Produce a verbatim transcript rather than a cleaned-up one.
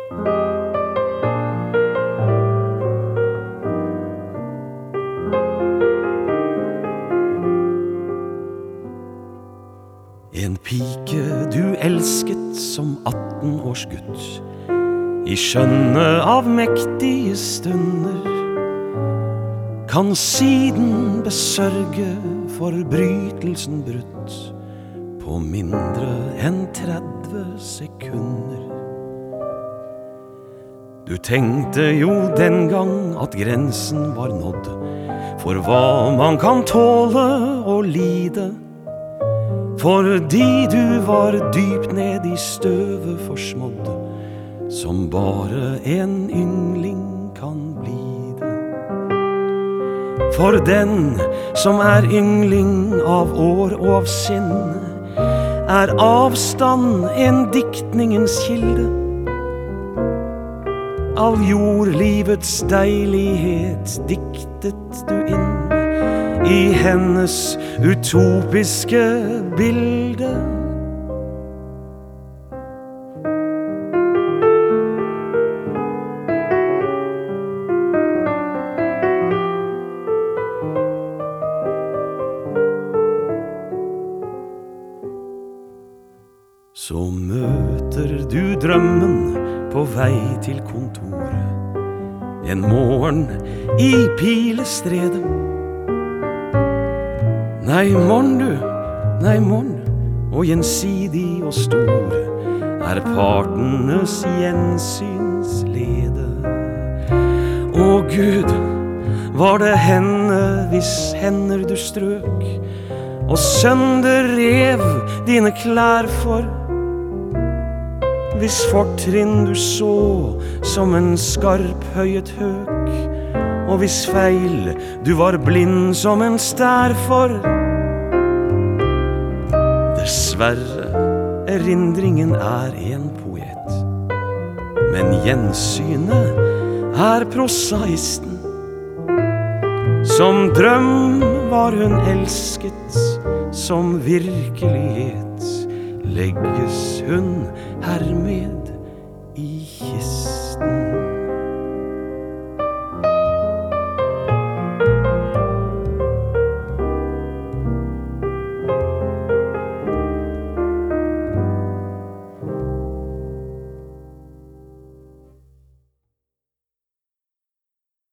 En pike du elsket som atten års gutt, I skjønne av mektige stunder, kan siden besørge forbrytelsen brutt på mindre enn tredve sekunder. Du tenkte jo den gang at grensen var nådd for hva man kan tåle og lide, fordi du var dypt ned I støvet forsmådd, som bare en yngling kan bli det. For den som er yngling av år og av sinn, er avstand en diktningens kilde. All jordlivets deilighet diktet du inn I hennes utopiske bilde. Så møter du drømmen på vei til kontoret, en morgen I Pilestredet. Nei, morgen du, nei, morgen, og gjensidig og stor er partenes gjensynslede. Å Gud, var det henne hvis hender du strøk, og sønder rev dine klær for, hvis fortrinn du så som en skarp høyet høk, og hvis feil du var blind som en stær for. Dessverre, erindringen er en poet, men gjensynet er prosaisten. Som drøm var hun elsket, som virkelighet legges hun hermed